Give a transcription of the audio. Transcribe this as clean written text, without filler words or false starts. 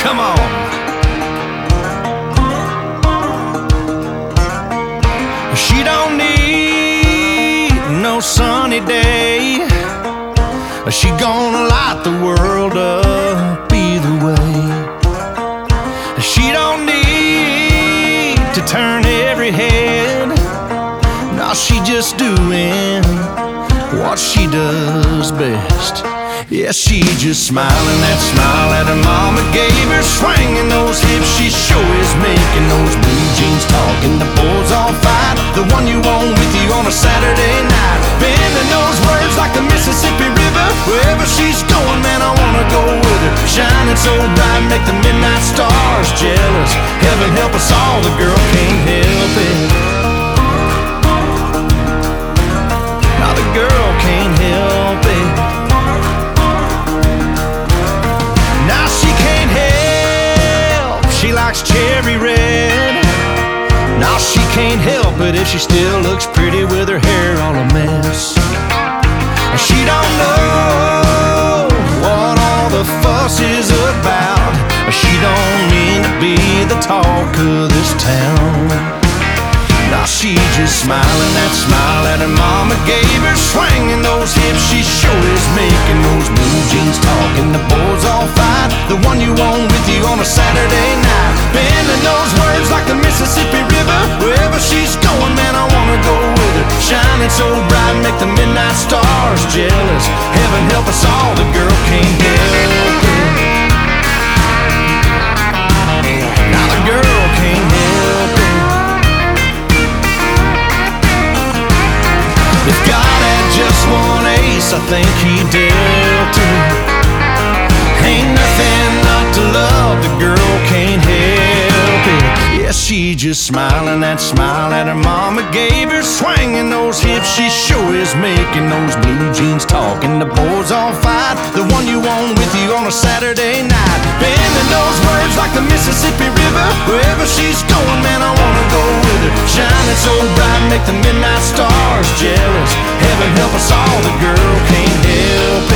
Come on. She don't need no sunny day. She gonna light the world up either way. She don't need to turn every head. No, she just doing what she does best. Yeah, she just smiling that smile that her mama gave her, swinging those hips. She sure is making those blue jeans talking. The boys all fight, the one you want with you on a Saturday night, bending those words like the Mississippi River. Wherever she's going, man, I wanna go with her. Shining so bright, make the midnight stars jealous. Heaven help us all, the girl can't help it. Now the girl can't help it. Now she can't help, she likes cherry red. Now she can't help it if she still looks pretty with her hair all a mess. She don't know what all the fuss is about. She don't mean to be the talk of this town. Now she just smiling that smile that her mama gave her, swinging those hips. She sure is making those blue jeans talking. The boys all fight, the one you want with you on a Saturday night, bending those words like the Mississippi River. Wherever she's going, man, I wanna go with her. Shining so bright, make the midnight stars jealous. Heaven help us all, the girl can't help it. Now the girl can't help it. If God had just one ace, I think he dealt it. Ain't nothing not to love, the girl can't help it. Yeah, she just smiling that smile that her mama gave her, swinging those hips. She sure is making those blue jeans talking. The boys all fight, the one you want with you on a Saturday night, bending those words like the Mississippi River. Wherever she's going, man, I wanna go with her. Shining so bright, make the midnight stars jealous. Heaven help us all, the girl can't help